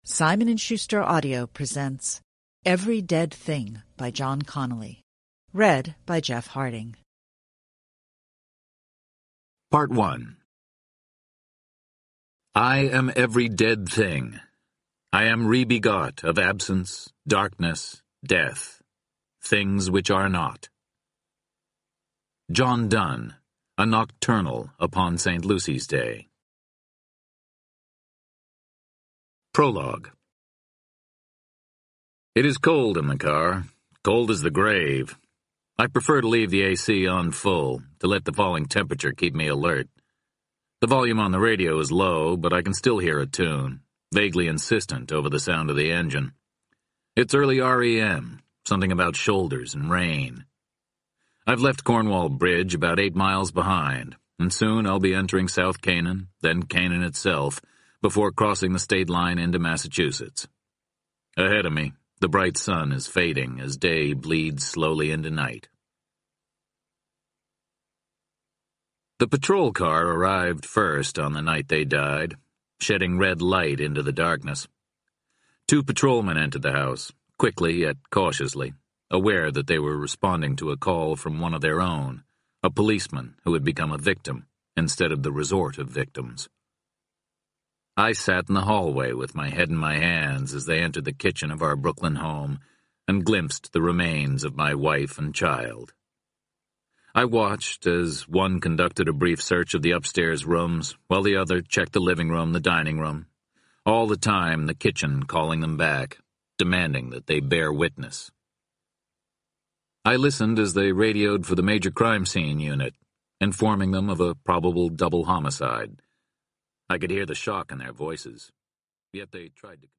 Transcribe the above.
Simon & Schuster Audio presents Every Dead Thing by John Connolly. Read by Jeff Harding. Part 1. I am every dead thing. I am re-begot of absence, darkness, death, things which are not. John Donne, A Nocturnal upon St. Lucy's Day. Prologue. It is cold in the car, cold as the grave. I prefer to leave the AC on full, to let the falling temperature keep me alert. The volume on the radio is low, but I can still hear a tune, vaguely insistent over the sound of the engine. It's early REM, something about shoulders and rain. I've left Cornwall Bridge about 8 miles behind, and soon I'll be entering South Canaan, then Canaan itself, before crossing the state line into Massachusetts. Ahead of me, the bright sun is fading as day bleeds slowly into night. The patrol car arrived first on the night they died, shedding red light into the darkness. 2 patrolmen entered the house, quickly yet cautiously, aware that they were responding to a call from one of their own, a policeman who had become a victim instead of the resort of victims. I sat in the hallway with my head in my hands as they entered the kitchen of our Brooklyn home and glimpsed the remains of my wife and child. I watched as one conducted a brief search of the upstairs rooms, while the other checked the living room, the dining room, all the time the kitchen calling them back, demanding that they bear witness. I listened as they radioed for the major crime scene unit, informing them of a probable double homicide. I could hear the shock in their voices, yet they tried to